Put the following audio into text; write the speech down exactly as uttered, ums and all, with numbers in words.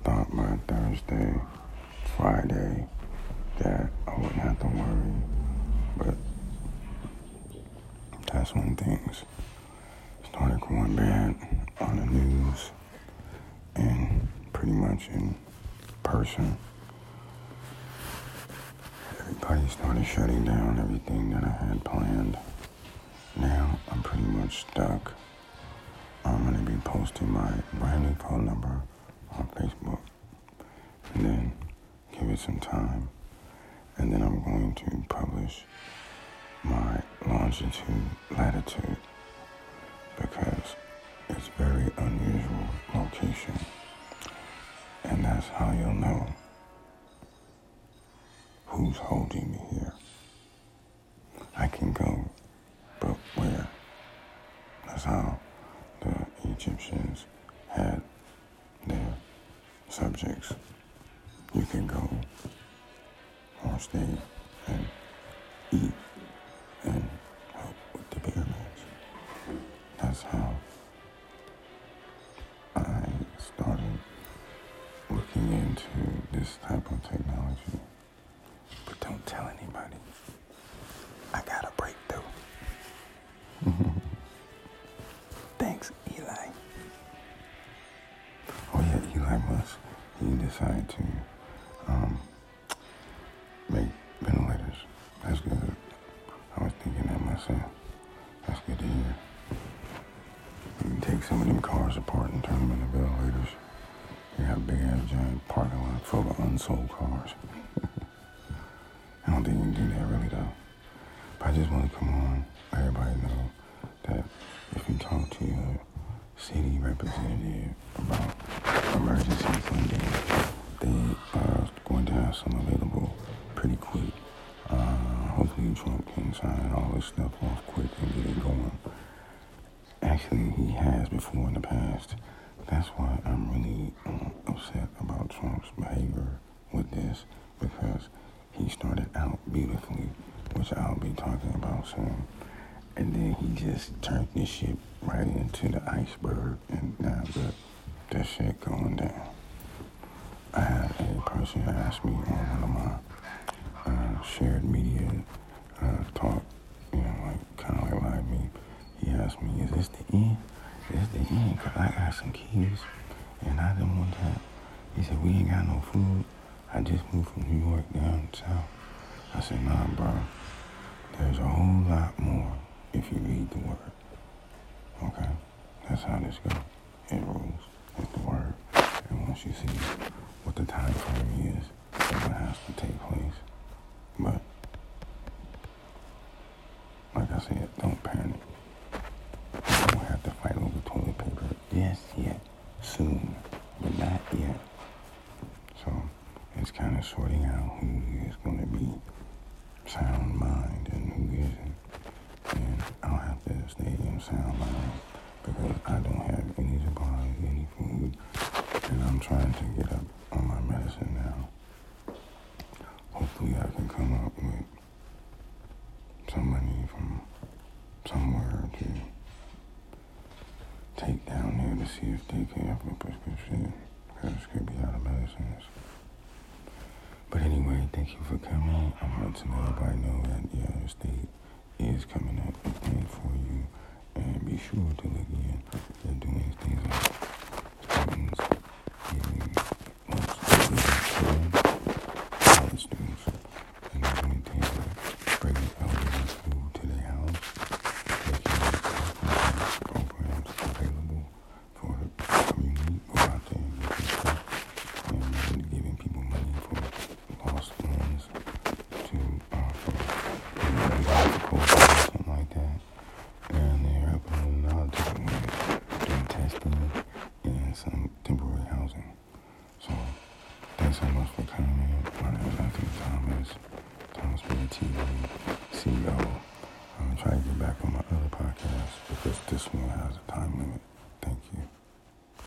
thought by Thursday, Friday, that I wouldn't have to worry, but that's when things started going bad on the news and pretty much in person. Everybody started shutting down everything that I had planned. Now I'm pretty much stuck. I'm going to be posting my brand new phone number on Facebook, and then give it some time, and then I'm going to publish my longitude, latitude, because it's very unusual location, and that's how you'll know who's holding me here. I can go, but where? That's how the Egyptians had their subjects. You can go or stay and eat and help with the pyramids. That's how I started looking into this type of technology. But don't tell anybody. I got a breakthrough. Thanks, Eli. Oh yeah, Eli Musk. He decided to um, make ventilators. That's good. I was thinking that myself. That's good to hear. You can take some of them cars apart and turn them into ventilators. You have a big ass giant parking lot full of unsold cars. I don't think you can do that really though. But I just want to come on, let everybody know that if you talk to your city representative about emergency funding, they are going to have some available pretty quick. Uh, hopefully Trump can sign all this stuff off quick and get it going. Actually, he has before in the past. That's why I'm really um, upset about Trump's behavior with this, because he started out beautifully, which I'll be talking about soon. And then he just turned this shit right into the iceberg, and now the, the shit going down. I had a person ask me on one of my uh, shared media uh, talk, you know, like kind of like live me. He asked me, is this the end? Is this the end? Because I got some kids, and I didn't want that. He said, we ain't got no food. I just moved from New York down south. I said, nah, bro. There's a whole lot more if you read the word. Okay? That's how this goes. It rolls with the word. And once you see what the time frame is, and what has to take place. But, like I said, don't panic. You don't have to fight over toilet paper just yet. Soon. But not yet. So, it's kind of sorting out who is going to be sound mind and who isn't. And I'll have to stay in sound mind because I don't have any supplies, any food, and I'm trying to get up on my medicine now. Hopefully I can come up with some money from somewhere to take down there to see if they can have a prescription, because it could be out of medicines. But anyway, thank you for coming. I want to let everybody know that the other state is coming up with things for you. And be sure to look in. They're doing things like students giving lunch to children, college students. And they're doing things like bringing elderly food to their house, making programs available for the community. Go out there and get your stuff. And giving people money for lost ones to uh, for medical or something like that. And they're helping in another different ways, doing testing and some temporary housing. So thanks so much for coming. My name is Anthony Thomas, Thomas Media T V, C E O.